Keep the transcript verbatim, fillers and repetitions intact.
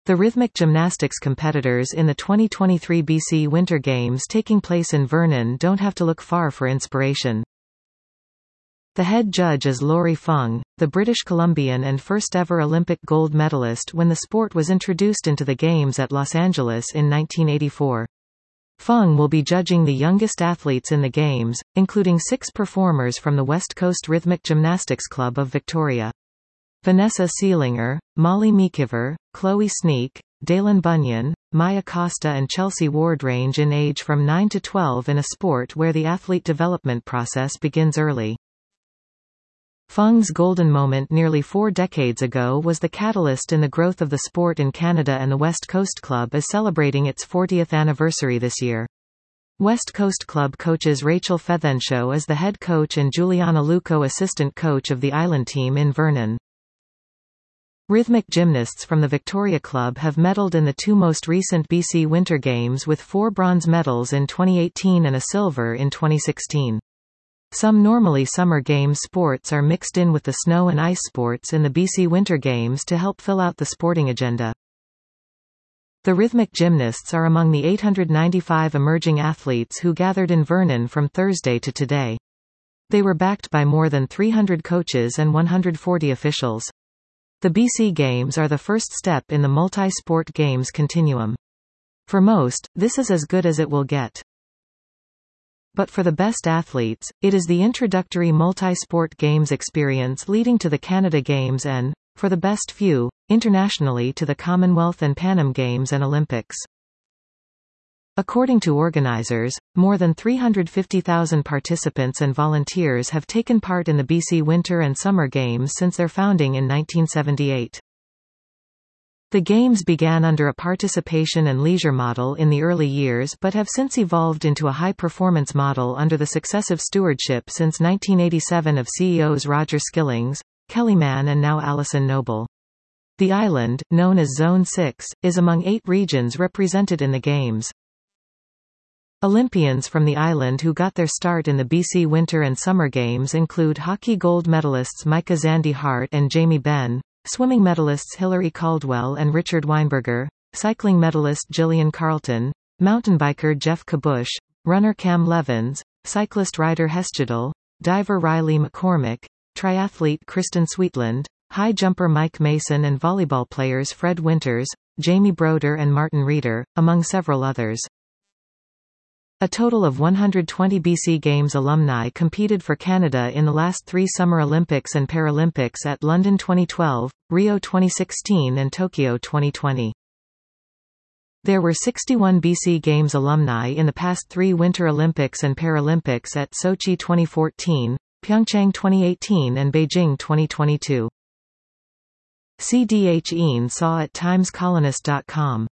The rhythmic gymnastics competitors in the twenty twenty-three B C Winter Games taking place in Vernon don't have to look far for inspiration. The head judge is Laurie Fung, the British Columbian and first-ever Olympic gold medalist when the sport was introduced into the Games at Los Angeles in nineteen eighty-four. Fung will be judging the youngest athletes in the Games, including six performers from the West Coast Rhythmic Gymnastics Club of Victoria. Vanessa Seelinger, Molly Meekiver, Chloe Sneak, Dalen Bunyan, Maya Costa and Chelsea Ward range in age from nine to twelve in a sport where the athlete development process begins early. Fung's golden moment nearly four decades ago was the catalyst in the growth of the sport in Canada, and the West Coast Club is celebrating its fortieth anniversary this year. West Coast Club coaches Rachel Fethenshaw as the head coach and Juliana Luco assistant coach of the island team in Vernon. Rhythmic gymnasts from the Victoria Club have medalled in the two most recent B C Winter Games, with four bronze medals in twenty eighteen and a silver in twenty sixteen. Some normally Summer Games sports are mixed in with the snow and ice sports in the B C Winter Games to help fill out the sporting agenda. The rhythmic gymnasts are among the eight hundred ninety-five emerging athletes who gathered in Vernon from Thursday to today. They were backed by more than three hundred coaches and one hundred forty officials. The B C Games are the first step in the multi-sport games continuum. For most, this is as good as it will get. But for the best athletes, it is the introductory multi-sport games experience leading to the Canada Games and, for the best few, internationally to the Commonwealth and Pan Am Games and Olympics. According to organizers, more than three hundred fifty thousand participants and volunteers have taken part in the B C Winter and Summer Games since their founding in nineteen seventy-eight. The Games began under a participation and leisure model in the early years but have since evolved into a high-performance model under the successive stewardship since nineteen eighty-seven of C E Os Roger Skillings, Kelly Mann and now Alison Noble. The island, known as Zone six, is among eight regions represented in the Games. Olympians from the island who got their start in the B C Winter and Summer Games include hockey gold medalists Micah Zandy Hart and Jamie Benn, swimming medalists Hilary Caldwell and Richard Weinberger, cycling medalist Gillian Carlton, mountain biker Jeff Kabush, runner Cam Levins, cyclist Ryder Hesjedal, diver Riley McCormick, triathlete Kristen Sweetland, high jumper Mike Mason and volleyball players Fred Winters, Jamie Broder and Martin Reeder, among several others. A total of one hundred twenty B C Games alumni competed for Canada in the last three Summer Olympics and Paralympics at London twenty twelve, Rio twenty sixteen and Tokyo twenty twenty. There were sixty-one B C Games alumni in the past three Winter Olympics and Paralympics at Sochi twenty fourteen, Pyeongchang twenty eighteen and Beijing twenty twenty-two. C D H Ean saw at times colonist dot com.